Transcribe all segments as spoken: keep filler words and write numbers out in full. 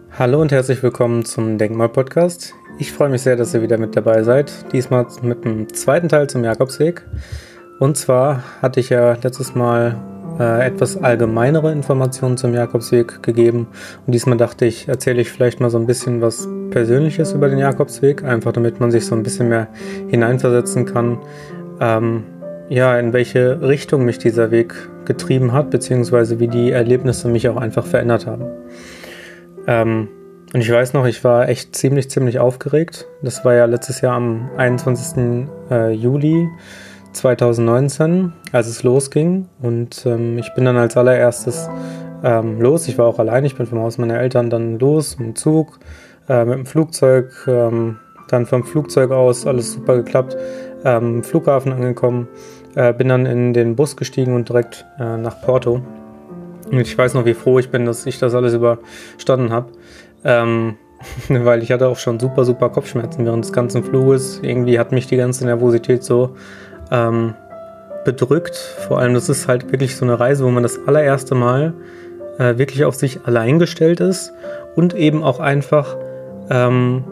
Hallo und herzlich willkommen zum Denkmal-Podcast. Ich freue mich sehr, dass ihr wieder mit dabei seid. Diesmal mit dem zweiten Teil zum Jakobsweg. Und zwar hatte ich ja letztes Mal äh, etwas allgemeinere Informationen zum Jakobsweg gegeben. Und diesmal dachte ich, erzähle ich vielleicht mal so ein bisschen was Persönliches über den Jakobsweg, einfach damit man sich so ein bisschen mehr hineinversetzen kann, ähm, ja, in welche Richtung mich dieser Weg getrieben hat, beziehungsweise wie die Erlebnisse mich auch einfach verändert haben. Ähm, und ich weiß noch, ich war echt ziemlich, ziemlich aufgeregt. Das war ja letztes Jahr am einundzwanzigsten Juli zweitausendneunzehn, als es losging. Und ähm, ich bin dann als allererstes ähm, los. Ich war auch allein, ich bin vom Haus meiner Eltern dann los mit dem Zug, äh, mit dem Flugzeug, ähm, dann vom Flugzeug aus, alles super geklappt, ähm, Flughafen angekommen, äh, bin dann in den Bus gestiegen und direkt äh, nach Porto. Und ich weiß noch, wie froh ich bin, dass ich das alles überstanden habe, ähm, weil ich hatte auch schon super, super Kopfschmerzen während des ganzen Fluges. Irgendwie hat mich die ganze Nervosität so ähm, bedrückt. Vor allem, das ist halt wirklich so eine Reise, wo man das allererste Mal äh, wirklich auf sich allein gestellt ist und eben auch einfach ähm,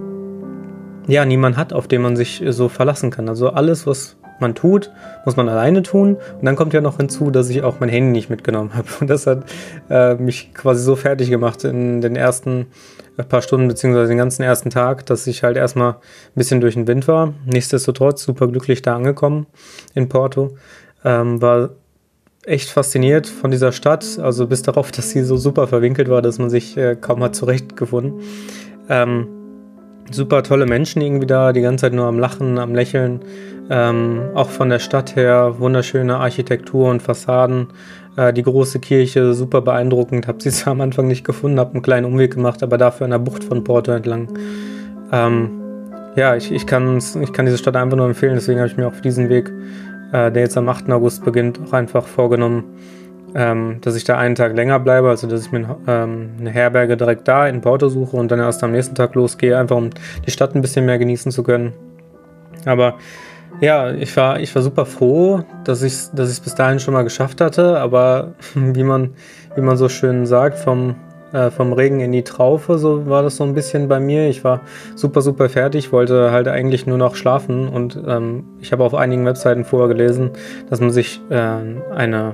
ja, niemand hat, auf den man sich so verlassen kann. Also alles, was man tut, muss man alleine tun. Und dann kommt ja noch hinzu, dass ich auch mein Handy nicht mitgenommen habe. Und das hat äh, mich quasi so fertig gemacht in den ersten paar Stunden, beziehungsweise den ganzen ersten Tag, dass ich halt erstmal ein bisschen durch den Wind war. Nichtsdestotrotz super glücklich da angekommen in Porto. Ähm, war echt fasziniert von dieser Stadt. Also bis darauf, dass sie so super verwinkelt war, dass man sich äh, kaum hat zurechtgefunden. Ähm, Super tolle Menschen irgendwie da, die ganze Zeit nur am Lachen, am Lächeln. Ähm, auch von der Stadt her wunderschöne Architektur und Fassaden. Äh, die große Kirche, super beeindruckend. Hab sie zwar am Anfang nicht gefunden, hab einen kleinen Umweg gemacht, aber dafür an der Bucht von Porto entlang. Ähm, ja, ich, ich, kann, ich kann diese Stadt einfach nur empfehlen, deswegen habe ich mir auch für diesen Weg, äh, der jetzt am achten August beginnt, auch einfach vorgenommen, Ähm, dass ich da einen Tag länger bleibe, also dass ich mir ähm, eine Herberge direkt da in Porto suche und dann erst am nächsten Tag losgehe, einfach um die Stadt ein bisschen mehr genießen zu können. Aber ja, ich war, ich war super froh, dass ich es dass ich's bis dahin schon mal geschafft hatte, aber wie man, wie man so schön sagt, vom, äh, vom Regen in die Traufe, so war das so ein bisschen bei mir. Ich war super, super fertig, wollte halt eigentlich nur noch schlafen und ähm, ich habe auf einigen Webseiten vorher gelesen, dass man sich äh, eine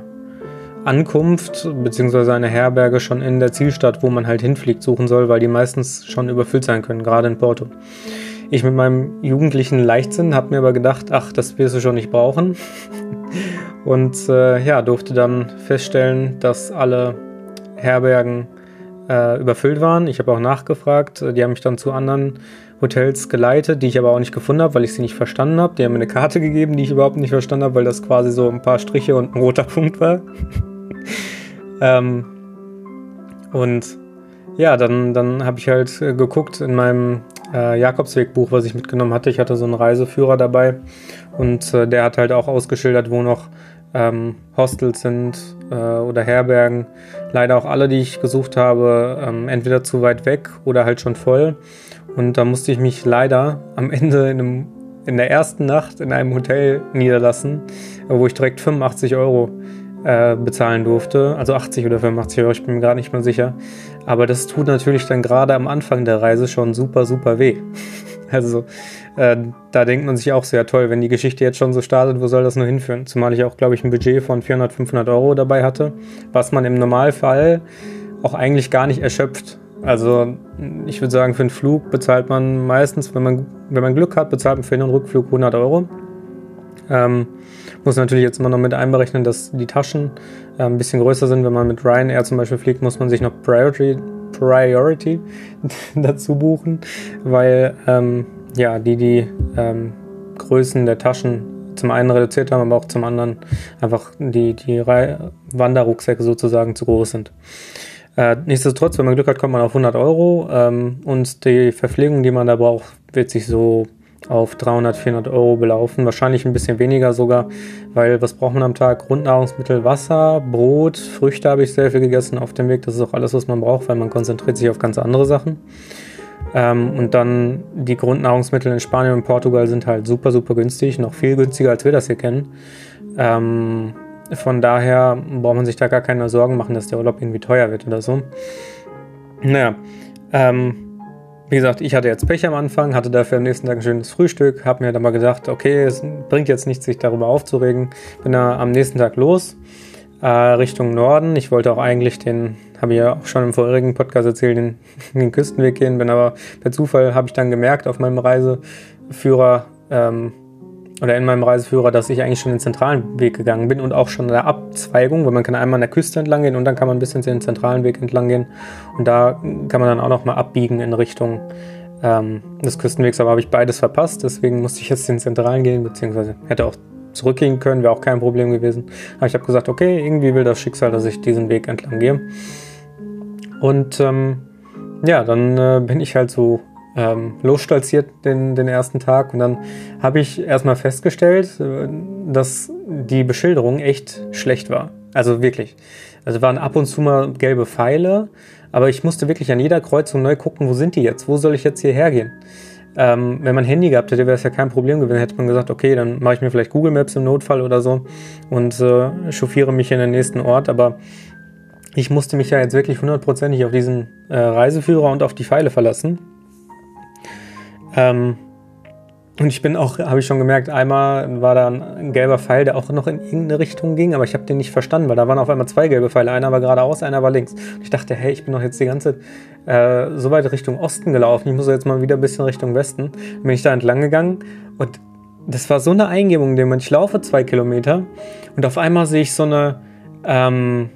Ankunft bzw. eine Herberge schon in der Zielstadt, wo man halt hinfliegt, suchen soll, weil die meistens schon überfüllt sein können, gerade in Porto. Ich mit meinem jugendlichen Leichtsinn habe mir aber gedacht, ach, das wirst du schon nicht brauchen. Und äh, ja, durfte dann feststellen, dass alle Herbergen äh, überfüllt waren. Ich habe auch nachgefragt, die haben mich dann zu anderen Hotels geleitet, die ich aber auch nicht gefunden habe, weil ich sie nicht verstanden habe. Die haben mir eine Karte gegeben, die ich überhaupt nicht verstanden habe, weil das quasi so ein paar Striche und ein roter Punkt war. ähm, und ja, dann, dann habe ich halt äh, geguckt in meinem äh, Jakobsweg-Buch, was ich mitgenommen hatte. Ich hatte so einen Reiseführer dabei und äh, der hat halt auch ausgeschildert, wo noch ähm, Hostels sind äh, oder Herbergen. Leider auch alle, die ich gesucht habe, ähm, entweder zu weit weg oder halt schon voll. Und da musste ich mich leider am Ende in, einem, in der ersten Nacht in einem Hotel niederlassen, wo ich direkt fünfundachtzig Euro äh, bezahlen durfte. Also achtzig oder fünfundachtzig Euro, ich bin mir gerade nicht mehr sicher. Aber das tut natürlich dann gerade am Anfang der Reise schon super, super weh. Also äh, da denkt man sich auch sehr toll, wenn die Geschichte jetzt schon so startet, wo soll das nur hinführen? Zumal ich auch, glaube ich, ein Budget von vierhundert, fünfhundert Euro dabei hatte, was man im Normalfall auch eigentlich gar nicht erschöpft. Also ich würde sagen, für einen Flug bezahlt man meistens, wenn man, wenn man Glück hat, bezahlt man für den Rückflug hundert Euro. Ähm, muss natürlich jetzt immer noch mit einberechnen, dass die Taschen äh, ein bisschen größer sind. Wenn man mit Ryanair zum Beispiel fliegt, muss man sich noch Priority, Priority dazu buchen, weil ähm, ja, die die ähm, Größen der Taschen zum einen reduziert haben, aber auch zum anderen einfach die, die Re- Wanderrucksäcke sozusagen zu groß sind. Äh, nichtsdestotrotz, wenn man Glück hat, kommt man auf hundert Euro ähm, und die Verpflegung, die man da braucht, wird sich so auf dreihundert, vierhundert Euro belaufen. Wahrscheinlich ein bisschen weniger sogar, weil was braucht man am Tag? Grundnahrungsmittel, Wasser, Brot, Früchte habe ich sehr viel gegessen auf dem Weg. Das ist auch alles, was man braucht, weil man konzentriert sich auf ganz andere Sachen. Ähm, und dann die Grundnahrungsmittel in Spanien und Portugal sind halt super, super günstig, noch viel günstiger, als wir das hier kennen. Ähm, von daher braucht man sich da gar keine Sorgen machen, dass der Urlaub irgendwie teuer wird oder so. Naja, Ähm, wie gesagt, ich hatte jetzt Pech am Anfang, hatte dafür am nächsten Tag ein schönes Frühstück, habe mir dann mal gedacht, okay, es bringt jetzt nichts, sich darüber aufzuregen. Bin da am nächsten Tag los, äh, Richtung Norden. Ich wollte auch eigentlich den, habe ich ja auch schon im vorherigen Podcast erzählt, den, den Küstenweg gehen, bin aber per Zufall, habe ich dann gemerkt auf meinem Reiseführer, ähm, oder in meinem Reiseführer, dass ich eigentlich schon den zentralen Weg gegangen bin und auch schon eine Abzweigung, weil man kann einmal an der Küste entlang gehen und dann kann man ein bisschen den zentralen Weg entlang gehen und da kann man dann auch noch mal abbiegen in Richtung ähm, des Küstenwegs, aber habe ich beides verpasst, deswegen musste ich jetzt den zentralen gehen, beziehungsweise hätte auch zurückgehen können, wäre auch kein Problem gewesen, aber ich habe gesagt, okay, irgendwie will das Schicksal, dass ich diesen Weg entlang gehe und ähm, ja, dann äh, bin ich halt so Ähm, losstolziert den, den ersten Tag und dann habe ich erstmal festgestellt, dass die Beschilderung echt schlecht war. Also wirklich. Also waren ab und zu mal gelbe Pfeile, aber ich musste wirklich an jeder Kreuzung neu gucken, wo sind die jetzt? Wo soll ich jetzt hierher gehen? Ähm, wenn man ein Handy gehabt hätte, wäre es ja kein Problem gewesen. Hätte man gesagt, okay, dann mache ich mir vielleicht Google Maps im Notfall oder so und äh, chauffiere mich in den nächsten Ort, aber ich musste mich ja jetzt wirklich hundertprozentig auf diesen äh, Reiseführer und auf die Pfeile verlassen. Ähm, und ich bin auch, habe ich schon gemerkt, einmal war da ein, ein gelber Pfeil, der auch noch in irgendeine Richtung ging, aber ich habe den nicht verstanden, weil da waren auf einmal zwei gelbe Pfeile, einer war geradeaus, einer war links. Und ich dachte, hey, ich bin doch jetzt die ganze äh, so weit Richtung Osten gelaufen, ich muss jetzt mal wieder ein bisschen Richtung Westen. Dann bin ich da entlang gegangen und das war so eine Eingebung, in dem Moment, ich laufe zwei Kilometer und auf einmal sehe ich so eine, ähm,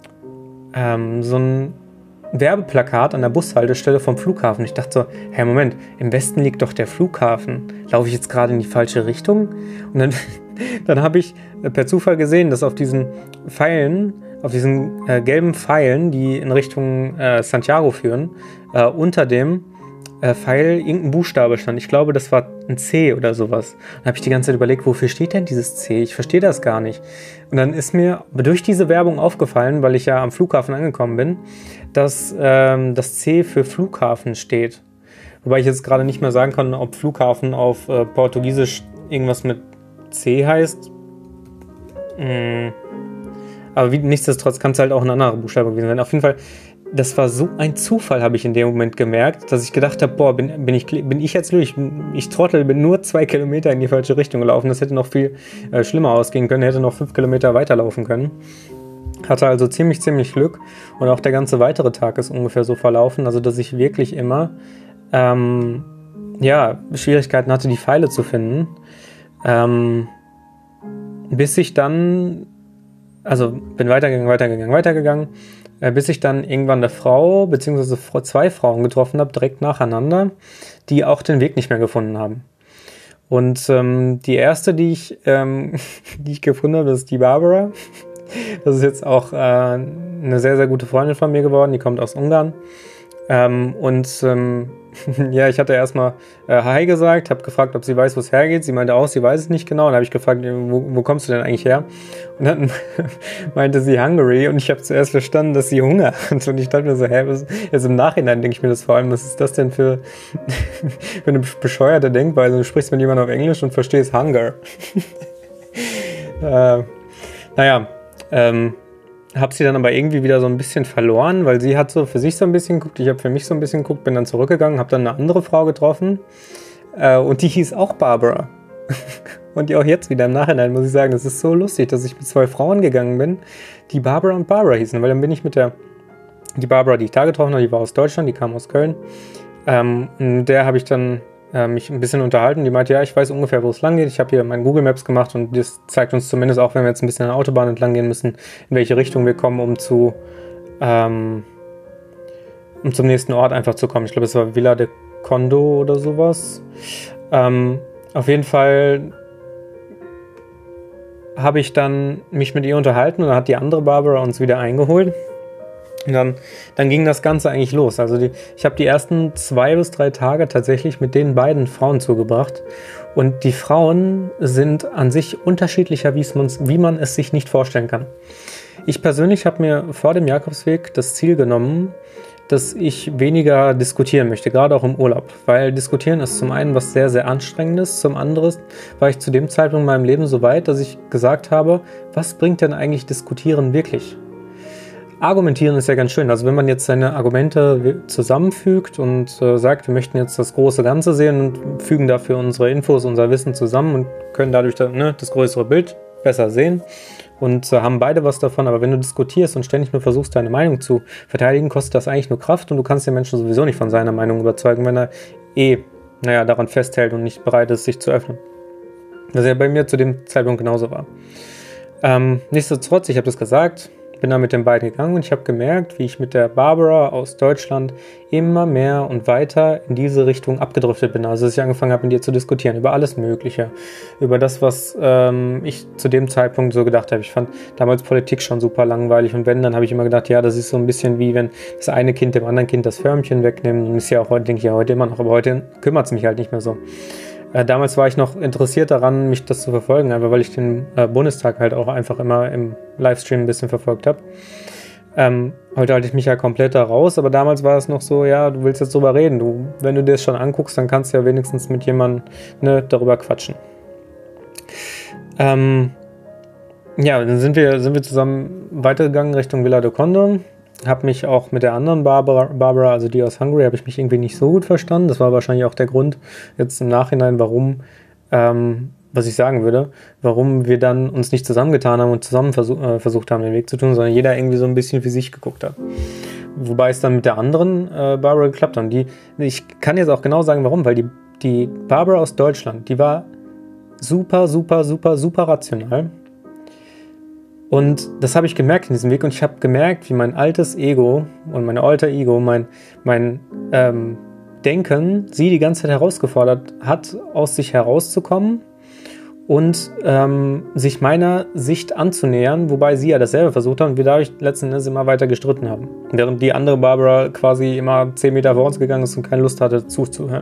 ähm, so ein Werbeplakat an der Bushaltestelle vom Flughafen. Ich dachte so, hey Moment, im Westen liegt doch der Flughafen. Laufe ich jetzt gerade in die falsche Richtung? Und dann, dann habe ich per Zufall gesehen, dass auf diesen Pfeilen, auf diesen äh, gelben Pfeilen, die in Richtung äh, Santiago führen, äh, unter dem äh, Pfeil irgendein Buchstabe stand. Ich glaube, das war ein C oder sowas. Dann habe ich die ganze Zeit überlegt, wofür steht denn dieses C? Ich verstehe das gar nicht. Und dann ist mir durch diese Werbung aufgefallen, weil ich ja am Flughafen angekommen bin, dass ähm, das C für Flughafen steht. Wobei ich jetzt gerade nicht mehr sagen kann, ob Flughafen auf äh, Portugiesisch irgendwas mit C heißt. Mm. Aber wie, nichtsdestotrotz kann es halt auch ein anderer Buchstabe gewesen sein. Auf jeden Fall, das war so ein Zufall, habe ich in dem Moment gemerkt, dass ich gedacht habe, boah, bin, bin, ich, bin ich jetzt durch? Ich, ich Trottel, bin nur zwei Kilometer in die falsche Richtung gelaufen. Das hätte noch viel äh, schlimmer ausgehen können, hätte noch fünf Kilometer weiterlaufen können. Hatte also ziemlich, ziemlich Glück und auch der ganze weitere Tag ist ungefähr so verlaufen, also dass ich wirklich immer ähm, ja, Schwierigkeiten hatte, die Pfeile zu finden, ähm, bis ich dann, also bin weitergegangen, weitergegangen, weitergegangen, äh, bis ich dann irgendwann eine Frau, beziehungsweise zwei Frauen getroffen habe, direkt nacheinander, die auch den Weg nicht mehr gefunden haben. Und ähm, die erste, die ich, ähm, die ich gefunden habe, das ist die Barbara. Das ist jetzt auch äh, eine sehr, sehr gute Freundin von mir geworden, die kommt aus Ungarn. Ähm, und ähm, ja, ich hatte erstmal äh, Hi gesagt, habe gefragt, ob sie weiß, wo es hergeht. Sie meinte auch, sie weiß es nicht genau. Und dann habe ich gefragt, wo, wo kommst du denn eigentlich her? Und dann meinte sie Hungary und ich habe zuerst verstanden, dass sie Hunger hat. Und ich dachte mir so, hä, was? Jetzt im Nachhinein denke ich mir das vor allem, was ist das denn für, für eine bescheuerte Denkweise? Du sprichst mit jemandem auf Englisch und verstehst Hunger. äh, naja, Ähm, habe sie dann aber irgendwie wieder so ein bisschen verloren, weil sie hat so für sich so ein bisschen geguckt, ich habe für mich so ein bisschen geguckt, bin dann zurückgegangen, habe dann eine andere Frau getroffen äh, und die hieß auch Barbara. Und die auch jetzt wieder im Nachhinein, muss ich sagen, das ist so lustig, dass ich mit zwei Frauen gegangen bin, die Barbara und Barbara hießen, weil dann bin ich mit der, die Barbara, die ich da getroffen habe, die war aus Deutschland, die kam aus Köln, ähm, und mit der habe ich dann äh, mich ein bisschen unterhalten. Die meinte, ja, ich weiß ungefähr, wo es lang geht. Ich habe hier mein Google Maps gemacht und das zeigt uns zumindest auch, wenn wir jetzt ein bisschen an der Autobahn entlang gehen müssen, in welche Richtung wir kommen, um zu ähm, um zum nächsten Ort einfach zu kommen. Ich glaube, es war Vila de Condo oder sowas. Ähm, auf jeden Fall habe ich dann mich mit ihr unterhalten und dann hat die andere Barbara uns wieder eingeholt. Und dann, dann ging das Ganze eigentlich los. Also die, ich habe die ersten zwei bis drei Tage tatsächlich mit den beiden Frauen zugebracht. Und die Frauen sind an sich unterschiedlicher, wie man es sich nicht vorstellen kann. Ich persönlich habe mir vor dem Jakobsweg das Ziel genommen, dass ich weniger diskutieren möchte, gerade auch im Urlaub. Weil diskutieren ist zum einen was sehr, sehr Anstrengendes. Zum anderen war ich zu dem Zeitpunkt in meinem Leben so weit, dass ich gesagt habe, was bringt denn eigentlich diskutieren wirklich? argumentieren ist ja ganz schön. Also wenn man jetzt seine Argumente zusammenfügt und äh, sagt, wir möchten jetzt das große Ganze sehen und fügen dafür unsere Infos, unser Wissen zusammen und können dadurch dann, ne, das größere Bild besser sehen und äh, haben beide was davon. Aber wenn du diskutierst und ständig nur versuchst, deine Meinung zu verteidigen, kostet das eigentlich nur Kraft und du kannst den Menschen sowieso nicht von seiner Meinung überzeugen, wenn er eh, naja, daran festhält und nicht bereit ist, sich zu öffnen. Was ja bei mir zu dem Zeitpunkt genauso war. Ähm, nichtsdestotrotz, ich habe das gesagt, bin da mit den beiden gegangen und ich habe gemerkt, wie ich mit der Barbara aus Deutschland immer mehr und weiter in diese Richtung abgedriftet bin. Also dass ich angefangen habe, mit ihr zu diskutieren über alles Mögliche, über das, was ähm, ich zu dem Zeitpunkt so gedacht habe. Ich fand damals Politik schon super langweilig und wenn, dann habe ich immer gedacht, ja, das ist so ein bisschen wie wenn das eine Kind dem anderen Kind das Förmchen wegnimmt. Und ist ja auch heute, denke ich ja heute immer noch, aber heute kümmert es mich halt nicht mehr so. Äh, damals war ich noch interessiert daran, mich das zu verfolgen, einfach weil ich den äh, Bundestag halt auch einfach immer im Livestream ein bisschen verfolgt habe. Ähm, heute halte ich mich ja komplett da raus, aber damals war es noch so, ja, du willst jetzt drüber reden. Du, wenn du dir das schon anguckst, dann kannst du ja wenigstens mit jemandem, ne, darüber quatschen. Ähm, ja, dann sind wir, sind wir zusammen weitergegangen Richtung Villa do Conde. Habe mich auch mit der anderen Barbara, Barbara, also die aus Hungary, habe ich mich irgendwie nicht so gut verstanden. Das war wahrscheinlich auch der Grund jetzt im Nachhinein, warum, ähm, was ich sagen würde, warum wir dann uns nicht zusammengetan haben und zusammen versuch, äh, versucht haben, den Weg zu tun, sondern jeder irgendwie so ein bisschen für sich geguckt hat. Wobei es dann mit der anderen äh, Barbara geklappt hat. Und die, ich kann jetzt auch genau sagen, warum, weil die, die Barbara aus Deutschland, die war super, super, super, super rational. Und das habe ich gemerkt in diesem Weg und ich habe gemerkt, wie mein altes Ego und mein alter Ego, mein, mein ähm, Denken, sie die ganze Zeit herausgefordert hat, aus sich herauszukommen und ähm, sich meiner Sicht anzunähern, wobei sie ja dasselbe versucht hat und wir dadurch letzten Endes immer weiter gestritten haben. Während die andere Barbara quasi immer zehn Meter vor uns gegangen ist und keine Lust hatte, zuzuhören.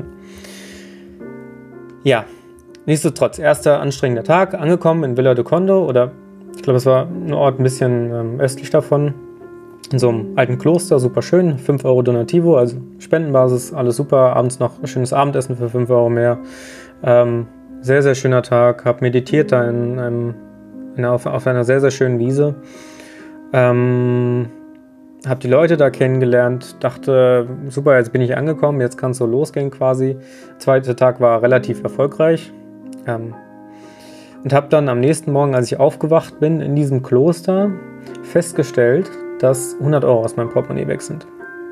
Ja, nichtsdestotrotz, erster anstrengender Tag, angekommen in Villa do Conde oder ich glaube, es war ein Ort ein bisschen ähm, östlich davon, in so einem alten Kloster, super schön, fünf Euro Donativo, also Spendenbasis, alles super, abends noch ein schönes Abendessen für fünf Euro mehr, ähm, sehr, sehr schöner Tag, habe meditiert da in einem, in, auf, auf einer sehr, sehr schönen Wiese, ähm, habe die Leute da kennengelernt, dachte, super, jetzt bin ich angekommen, jetzt kann es so losgehen quasi. Der zweite Tag war relativ erfolgreich, ähm, und habe dann am nächsten Morgen, als ich aufgewacht bin, in diesem Kloster festgestellt, dass hundert Euro aus meinem Portemonnaie weg sind.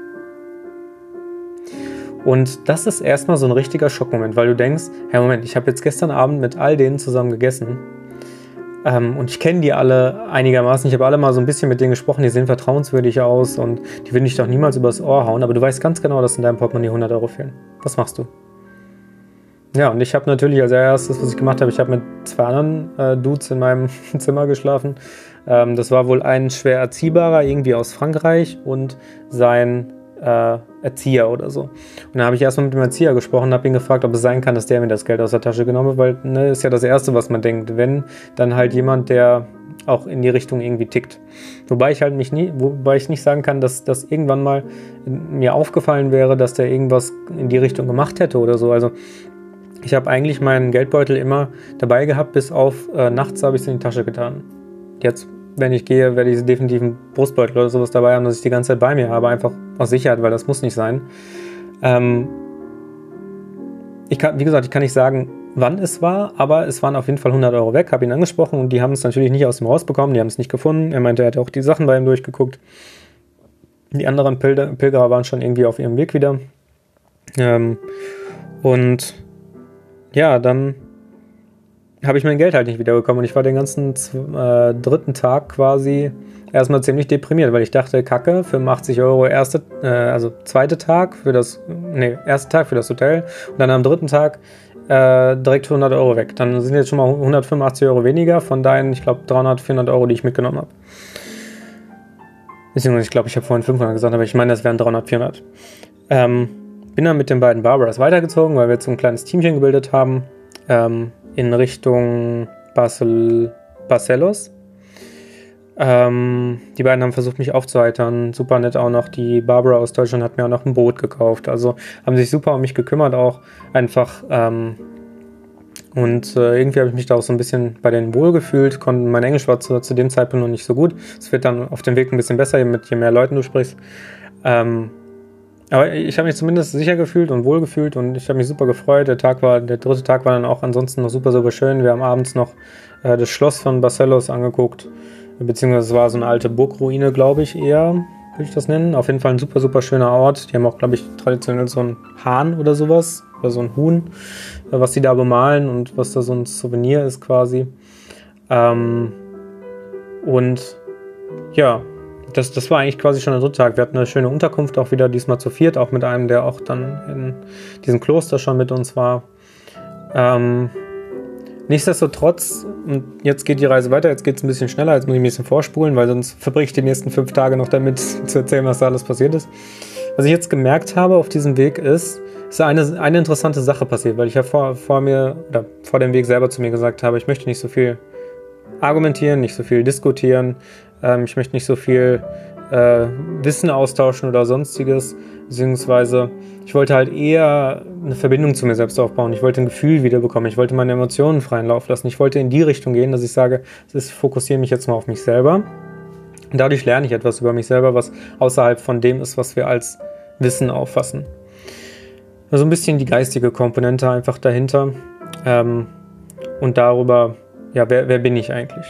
Und das ist erstmal so ein richtiger Schockmoment, weil du denkst, hey Moment, ich habe jetzt gestern Abend mit all denen zusammen gegessen ähm, und ich kenne die alle einigermaßen, ich habe alle mal so ein bisschen mit denen gesprochen, die sehen vertrauenswürdig aus und die will ich doch niemals übers Ohr hauen, aber du weißt ganz genau, dass in deinem Portemonnaie hundert Euro fehlen. Was machst du? Ja, und ich habe natürlich als erstes, was ich gemacht habe, ich habe mit zwei anderen äh, Dudes in meinem Zimmer geschlafen. Ähm, das war wohl ein schwer Erziehbarer, irgendwie aus Frankreich und sein äh, Erzieher oder so. Und dann habe ich erstmal mit dem Erzieher gesprochen und habe ihn gefragt, ob es sein kann, dass der mir das Geld aus der Tasche genommen hat, weil ne, ist ja das Erste, was man denkt. Wenn, dann halt jemand, der auch in die Richtung irgendwie tickt. Wobei ich halt mich nie, wobei ich nicht sagen kann, dass das irgendwann mal mir aufgefallen wäre, dass der irgendwas in die Richtung gemacht hätte oder so. Also ich habe eigentlich meinen Geldbeutel immer dabei gehabt, bis auf äh, nachts habe ich es in die Tasche getan. Jetzt, wenn ich gehe, werde ich definitiv einen Brustbeutel oder sowas dabei haben, dass ich die ganze Zeit bei mir habe, einfach aus Sicherheit, weil das muss nicht sein. Ähm ich kann, wie gesagt, ich kann nicht sagen, wann es war, aber es waren auf jeden Fall hundert Euro weg, habe ihn angesprochen und die haben es natürlich nicht aus dem Haus bekommen, die haben es nicht gefunden. Er meinte, er hätte auch die Sachen bei ihm durchgeguckt. Die anderen Pilger, Pilgerer waren schon irgendwie auf ihrem Weg wieder. Ähm und ja, dann habe ich mein Geld halt nicht wiederbekommen und ich war den ganzen äh, dritten Tag quasi erstmal ziemlich deprimiert, weil ich dachte, Kacke, fünfundachtzig Euro erste, äh, also zweite Tag für das, nee, erste Tag für das Hotel und dann am dritten Tag äh, direkt hundert Euro weg. Dann sind jetzt schon mal hundertfünfundachtzig Euro weniger von deinen, ich glaube, dreihundert, vierhundert Euro, die ich mitgenommen habe. Beziehungsweise, ich glaube, ich habe vorhin fünfhundert gesagt, aber ich meine, das wären dreihundert, vierhundert. Ähm, bin dann mit den beiden Barbaras weitergezogen, weil wir jetzt so ein kleines Teamchen gebildet haben, ähm, in Richtung Barcel- Barcelos. Ähm, die beiden haben versucht, mich aufzuheitern. Super nett auch noch. Die Barbara aus Deutschland hat mir auch noch ein Boot gekauft. Also haben sich super um mich gekümmert, auch einfach ähm, Und äh, irgendwie habe ich mich da auch so ein bisschen bei denen wohlgefühlt. Konnte, mein Englisch war zu, zu dem Zeitpunkt noch nicht so gut. Es wird dann auf dem Weg ein bisschen besser, mit je mehr Leuten du sprichst. Ähm, aber ich habe mich zumindest sicher gefühlt und wohlgefühlt und ich habe mich super gefreut. Der Tag war, der dritte Tag war dann auch ansonsten noch super, super schön. Wir haben abends noch äh, das Schloss von Barcelos angeguckt, beziehungsweise es war so eine alte Burgruine, glaube ich, eher, würde ich das nennen. Auf jeden Fall ein super, super schöner Ort. Die haben auch, glaube ich, traditionell so einen Hahn oder sowas, oder so ein Huhn, was die da bemalen und was da so ein Souvenir ist quasi. Ähm, und ja, das, das war eigentlich quasi schon der dritte Tag. Wir hatten eine schöne Unterkunft, auch wieder diesmal zu viert, auch mit einem, der auch dann in diesem Kloster schon mit uns war. Ähm, nichtsdestotrotz, und jetzt geht die Reise weiter, jetzt geht es ein bisschen schneller, jetzt muss ich ein bisschen vorspulen, weil sonst verbringe ich die nächsten fünf Tage noch damit zu erzählen, was da alles passiert ist. Was ich jetzt gemerkt habe auf diesem Weg ist, ist eine, eine interessante Sache passiert, weil ich ja vor, vor mir, oder vor dem Weg selber zu mir gesagt habe, ich möchte nicht so viel argumentieren, nicht so viel diskutieren, ähm, ich möchte nicht so viel äh, Wissen austauschen oder sonstiges, beziehungsweise ich wollte halt eher eine Verbindung zu mir selbst aufbauen, ich wollte ein Gefühl wiederbekommen, ich wollte meine Emotionen freien Lauf lassen, ich wollte in die Richtung gehen, dass ich sage, ich fokussiere mich jetzt mal auf mich selber und dadurch lerne ich etwas über mich selber, was außerhalb von dem ist, was wir als Wissen auffassen. Also ein bisschen die geistige Komponente einfach dahinter ähm, und darüber, ja, wer, wer bin ich eigentlich?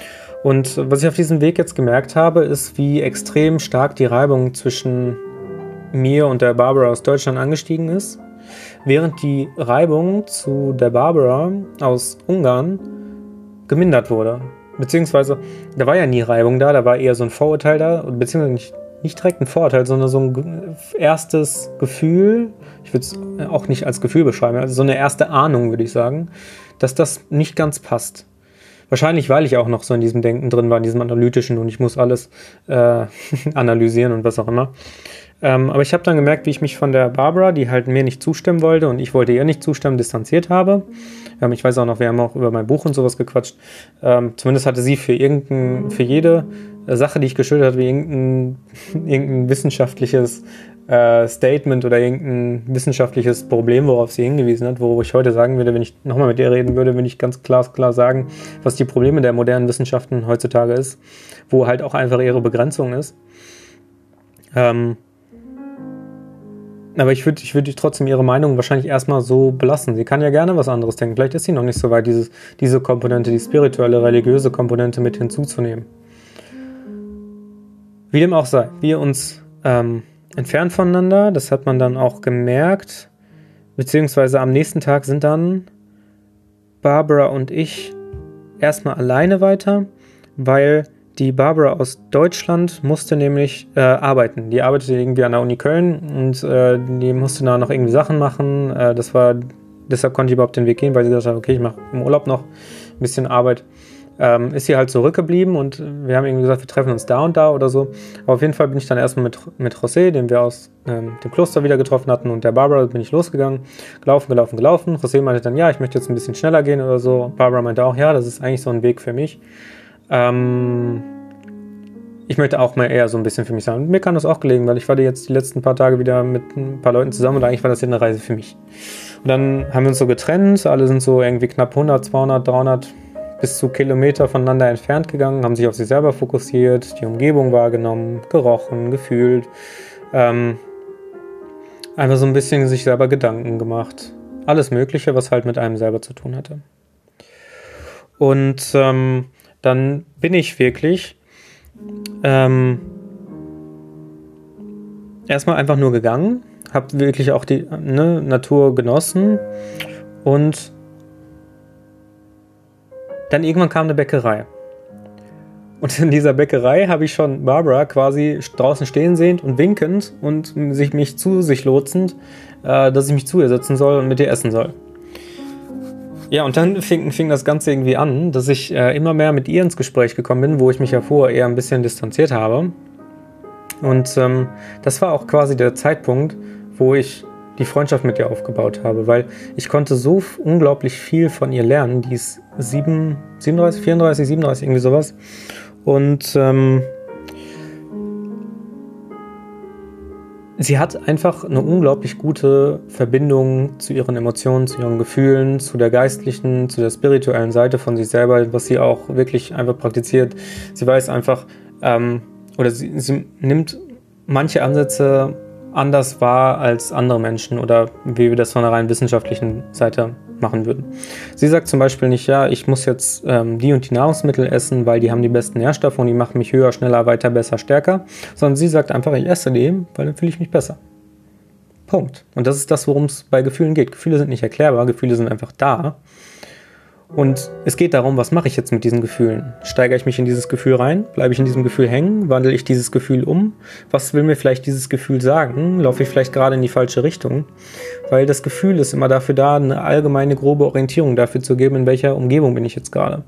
Und was ich auf diesem Weg jetzt gemerkt habe, ist, wie extrem stark die Reibung zwischen mir und der Barbara aus Deutschland angestiegen ist, während die Reibung zu der Barbara aus Ungarn gemindert wurde. Beziehungsweise, da war ja nie Reibung da, da war eher so ein Vorurteil da, beziehungsweise nicht, nicht direkt ein Vorurteil, sondern so ein erstes Gefühl, ich würde es auch nicht als Gefühl beschreiben, also so eine erste Ahnung, würde ich sagen, dass das nicht ganz passt. Wahrscheinlich, weil ich auch noch so in diesem Denken drin war, in diesem Analytischen und ich muss alles äh, analysieren und was auch immer. Ähm, aber ich habe dann gemerkt, wie ich mich von der Barbara, die halt mir nicht zustimmen wollte und ich wollte ihr nicht zustimmen, distanziert habe. Ähm, ich weiß auch noch, wir haben auch über mein Buch und sowas gequatscht. Ähm, zumindest hatte sie für irgendein, für jede Sache, die ich geschildert habe, wie irgendein, irgendein wissenschaftliches äh, Statement oder irgendein wissenschaftliches Problem, worauf sie hingewiesen hat, wo ich heute sagen würde, wenn ich nochmal mit ihr reden würde, würde ich ganz klar, klar sagen, was die Probleme der modernen Wissenschaften heutzutage ist, wo halt auch einfach ihre Begrenzung ist. Ähm, aber ich würde ich würd trotzdem ihre Meinung wahrscheinlich erstmal so belassen. Sie kann ja gerne was anderes denken. Vielleicht ist sie noch nicht so weit, dieses, diese Komponente, die spirituelle, religiöse Komponente mit hinzuzunehmen. Wie dem auch sei, wir uns ähm, entfernt voneinander, das hat man dann auch gemerkt, beziehungsweise am nächsten Tag sind dann Barbara und ich erstmal alleine weiter, weil die Barbara aus Deutschland musste nämlich äh, arbeiten. Die arbeitete irgendwie an der Uni Köln und äh, die musste da noch irgendwie Sachen machen. Äh, das war, deshalb konnte ich überhaupt den Weg gehen, weil sie gesagt hat, okay, ich mache im Urlaub noch ein bisschen Arbeit. Ähm, ist sie halt zurückgeblieben und wir haben irgendwie gesagt, wir treffen uns da und da oder so. Aber auf jeden Fall bin ich dann erstmal mit, mit José, den wir aus ähm, dem Kloster wieder getroffen hatten, und der Barbara bin ich losgegangen, gelaufen, gelaufen, gelaufen. José meinte dann, ja, ich möchte jetzt ein bisschen schneller gehen oder so. Barbara meinte auch, ja, das ist eigentlich so ein Weg für mich. Ähm, ich möchte auch mal eher so ein bisschen für mich sein. Und mir kam das auch gelegen, weil ich war jetzt die letzten paar Tage wieder mit ein paar Leuten zusammen und eigentlich war das hier eine Reise für mich. Und dann haben wir uns so getrennt, alle sind so irgendwie knapp hundert, zweihundert, dreihundert bis zu Kilometer voneinander entfernt gegangen, haben sich auf sich selber fokussiert, die Umgebung wahrgenommen, gerochen, gefühlt, ähm, einfach so ein bisschen sich selber Gedanken gemacht. Alles Mögliche, was halt mit einem selber zu tun hatte. Und ähm, dann bin ich wirklich ähm, erstmal einfach nur gegangen, habe wirklich auch die ne, Natur genossen und dann irgendwann kam eine Bäckerei. Und in dieser Bäckerei habe ich schon Barbara quasi draußen stehen sehend und winkend und sich mich zu sich lotsend, äh, dass ich mich zu ihr setzen soll und mit ihr essen soll. Ja, und dann fing, fing das Ganze irgendwie an, dass ich äh, immer mehr mit ihr ins Gespräch gekommen bin, wo ich mich ja vorher eher ein bisschen distanziert habe. Und ähm, das war auch quasi der Zeitpunkt, wo ich die Freundschaft mit ihr aufgebaut habe, weil ich konnte so unglaublich viel von ihr lernen. Die ist sieben, siebenunddreißig, vierunddreißig, siebenunddreißig, irgendwie sowas. Und ähm, sie hat einfach eine unglaublich gute Verbindung zu ihren Emotionen, zu ihren Gefühlen, zu der geistlichen, zu der spirituellen Seite von sich selber, was sie auch wirklich einfach praktiziert. Sie weiß einfach, ähm, oder sie, sie nimmt manche Ansätze anders wahr als andere Menschen oder wie wir das von einer rein wissenschaftlichen Seite machen würden. Sie sagt zum Beispiel nicht, ja, ich muss jetzt ähm, die und die Nahrungsmittel essen, weil die haben die besten Nährstoffe und die machen mich höher, schneller, weiter, besser, stärker, sondern sie sagt einfach, ich esse die, weil dann fühle ich mich besser. Punkt. Und das ist das, worum es bei Gefühlen geht. Gefühle sind nicht erklärbar, Gefühle sind einfach da. Und es geht darum, was mache ich jetzt mit diesen Gefühlen? Steigere ich mich in dieses Gefühl rein? Bleibe ich in diesem Gefühl hängen? Wandle ich dieses Gefühl um? Was will mir vielleicht dieses Gefühl sagen? Laufe ich vielleicht gerade in die falsche Richtung? Weil das Gefühl ist immer dafür da, eine allgemeine grobe Orientierung dafür zu geben, in welcher Umgebung bin ich jetzt gerade.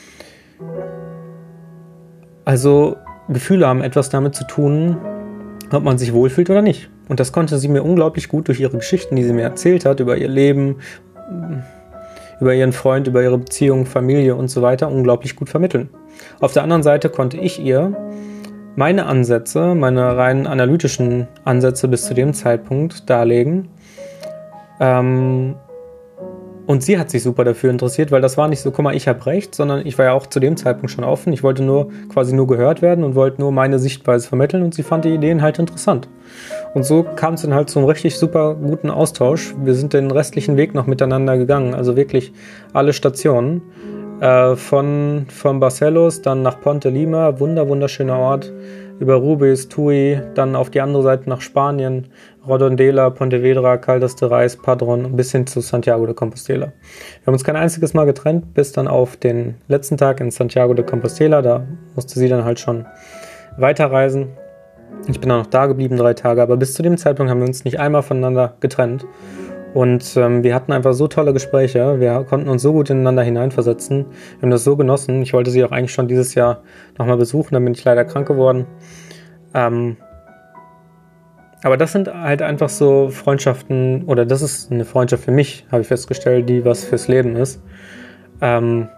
Also Gefühle haben etwas damit zu tun, ob man sich wohlfühlt oder nicht. Und das konnte sie mir unglaublich gut durch ihre Geschichten, die sie mir erzählt hat, über ihr Leben, über ihren Freund, über ihre Beziehung, Familie und so weiter unglaublich gut vermitteln. Auf der anderen Seite konnte ich ihr meine Ansätze, meine rein analytischen Ansätze bis zu dem Zeitpunkt darlegen. Ähm, und sie hat sich super dafür interessiert, weil das war nicht so, guck mal, ich habe recht, sondern ich war ja auch zu dem Zeitpunkt schon offen. Ich wollte nur quasi nur gehört werden und wollte nur meine Sichtweise vermitteln und sie fand die Ideen halt interessant. Und so kam es dann halt zum richtig super guten Austausch. Wir sind den restlichen Weg noch miteinander gegangen, also wirklich alle Stationen. Äh, von, von Barcelos dann nach Ponte Lima, wunder, wunderschöner Ort, über Rubis, Tui, dann auf die andere Seite nach Spanien, Redondela, Pontevedra, Caldas de Reis, Padrón bis hin zu Santiago de Compostela. Wir haben uns kein einziges Mal getrennt, bis dann auf den letzten Tag in Santiago de Compostela, da musste sie dann halt schon weiterreisen. Ich bin dann noch da geblieben, drei Tage, aber bis zu dem Zeitpunkt haben wir uns nicht einmal voneinander getrennt. Und ähm, wir hatten einfach so tolle Gespräche, wir konnten uns so gut ineinander hineinversetzen, wir haben das so genossen. Ich wollte sie auch eigentlich schon dieses Jahr nochmal besuchen, dann bin ich leider krank geworden. Ähm, aber das sind halt einfach so Freundschaften, oder das ist eine Freundschaft für mich, habe ich festgestellt, die was fürs Leben ist. Ähm,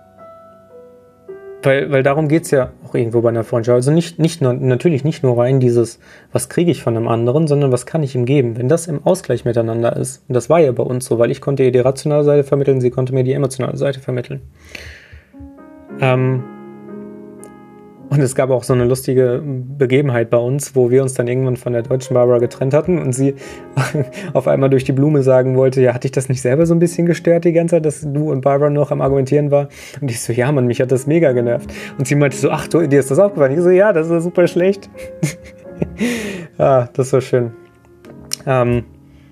Weil, weil darum geht es ja auch irgendwo bei einer Freundschaft. Also nicht, nicht nur, natürlich nicht nur rein dieses, was kriege ich von einem anderen, sondern was kann ich ihm geben. Wenn das im Ausgleich miteinander ist, und das war ja bei uns so, weil ich konnte ihr die rationale Seite vermitteln, sie konnte mir die emotionale Seite vermitteln. Ähm, und es gab auch so eine lustige Begebenheit bei uns, wo wir uns dann irgendwann von der deutschen Barbara getrennt hatten und sie auf einmal durch die Blume sagen wollte, ja, hat dich das nicht selber so ein bisschen gestört die ganze Zeit, dass du und Barbara noch am Argumentieren war? Und ich so, ja, Mann, mich hat das mega genervt. Und sie meinte so, ach, du, dir ist das aufgefallen? Ich so, ja, das ist super schlecht. Ah, das war schön. Ähm,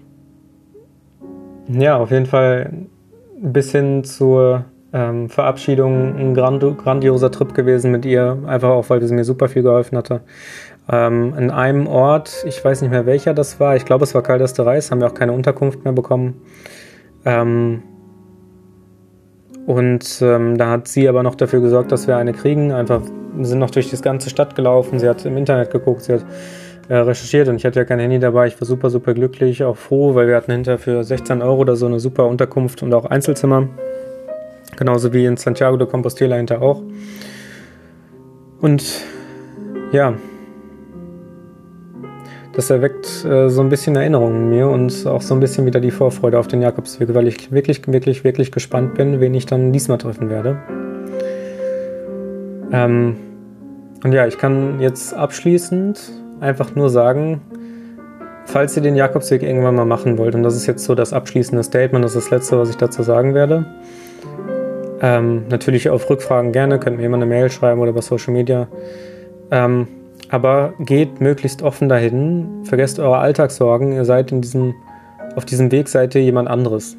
ja, auf jeden Fall ein bisschen zur Ähm, Verabschiedung, ein grand- grandioser Trip gewesen mit ihr, einfach auch, weil sie mir super viel geholfen hatte. Ähm, in einem Ort, ich weiß nicht mehr welcher das war, ich glaube es war Caldas de Reis, haben wir auch keine Unterkunft mehr bekommen. Ähm, und ähm, da hat sie aber noch dafür gesorgt, dass wir eine kriegen, einfach, wir sind noch durch die ganze Stadt gelaufen, sie hat im Internet geguckt, sie hat äh, recherchiert und ich hatte ja kein Handy dabei, ich war super, super glücklich, auch froh, weil wir hatten hinterher für sechzehn Euro oder so eine super Unterkunft und auch Einzelzimmer. Genauso wie in Santiago de Compostela hinter auch. Und ja, das erweckt äh, so ein bisschen Erinnerungen in mir und auch so ein bisschen wieder die Vorfreude auf den Jakobsweg, weil ich wirklich, wirklich, wirklich gespannt bin, wen ich dann diesmal treffen werde. Ähm, und ja, ich kann jetzt abschließend einfach nur sagen, falls ihr den Jakobsweg irgendwann mal machen wollt, und das ist jetzt so das abschließende Statement, das ist das Letzte, was ich dazu sagen werde, Ähm, natürlich auf Rückfragen gerne, könnt mir jemand eine Mail schreiben oder über Social Media. Ähm, aber geht möglichst offen dahin, vergesst eure Alltagssorgen, ihr seid in diesem, auf diesem Weg seid ihr jemand anderes.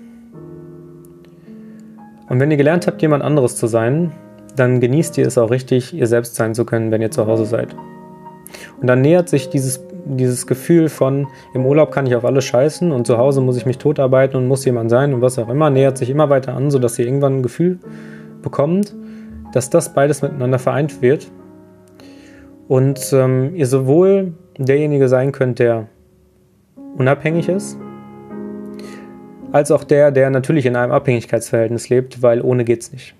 Und wenn ihr gelernt habt, jemand anderes zu sein, dann genießt ihr es auch richtig, ihr selbst sein zu können, wenn ihr zu Hause seid. Und dann nähert sich dieses, dieses Gefühl von, im Urlaub kann ich auf alles scheißen und zu Hause muss ich mich totarbeiten und muss jemand sein und was auch immer, nähert sich immer weiter an, sodass ihr irgendwann ein Gefühl bekommt, dass das beides miteinander vereint wird. Und ähm, ihr sowohl derjenige sein könnt, der unabhängig ist, als auch der, der natürlich in einem Abhängigkeitsverhältnis lebt, weil ohne geht's nicht.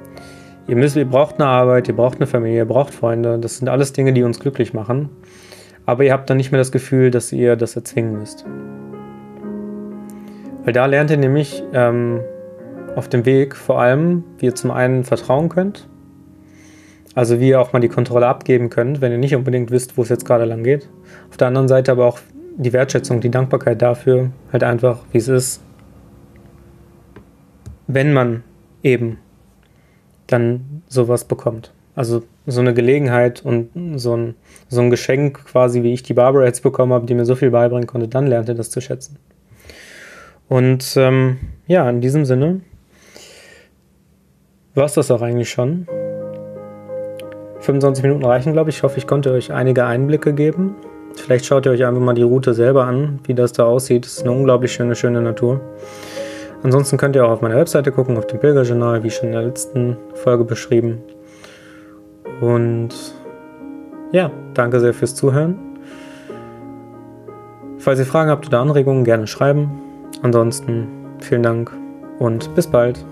Ihr müsst, ihr braucht eine Arbeit, ihr braucht eine Familie, ihr braucht Freunde. Das sind alles Dinge, die uns glücklich machen. aber ihr habt dann nicht mehr das Gefühl, dass ihr das erzwingen müsst. Weil da lernt ihr nämlich ähm, auf dem Weg vor allem, wie ihr zum einen vertrauen könnt, also wie ihr auch mal die Kontrolle abgeben könnt, wenn ihr nicht unbedingt wisst, wo es jetzt gerade lang geht. Auf der anderen Seite aber auch die Wertschätzung, die Dankbarkeit dafür, halt einfach, wie es ist, wenn man eben dann sowas bekommt. Also so eine Gelegenheit und so ein, so ein Geschenk quasi, wie ich die Barbara jetzt bekommen habe, die mir so viel beibringen konnte, dann lernt ihr das zu schätzen. Und ähm, ja, in diesem Sinne war es das auch eigentlich schon. fünfundzwanzig Minuten reichen, glaube ich. Ich hoffe, ich konnte euch einige Einblicke geben. Vielleicht schaut ihr euch einfach mal die Route selber an, wie das da aussieht. Es ist eine unglaublich schöne, schöne Natur. Ansonsten könnt ihr auch auf meiner Webseite gucken, auf dem Pilgerjournal, wie schon in der letzten Folge beschrieben. Und ja, danke sehr fürs Zuhören. Falls ihr Fragen habt oder Anregungen, gerne schreiben. Ansonsten vielen Dank und bis bald.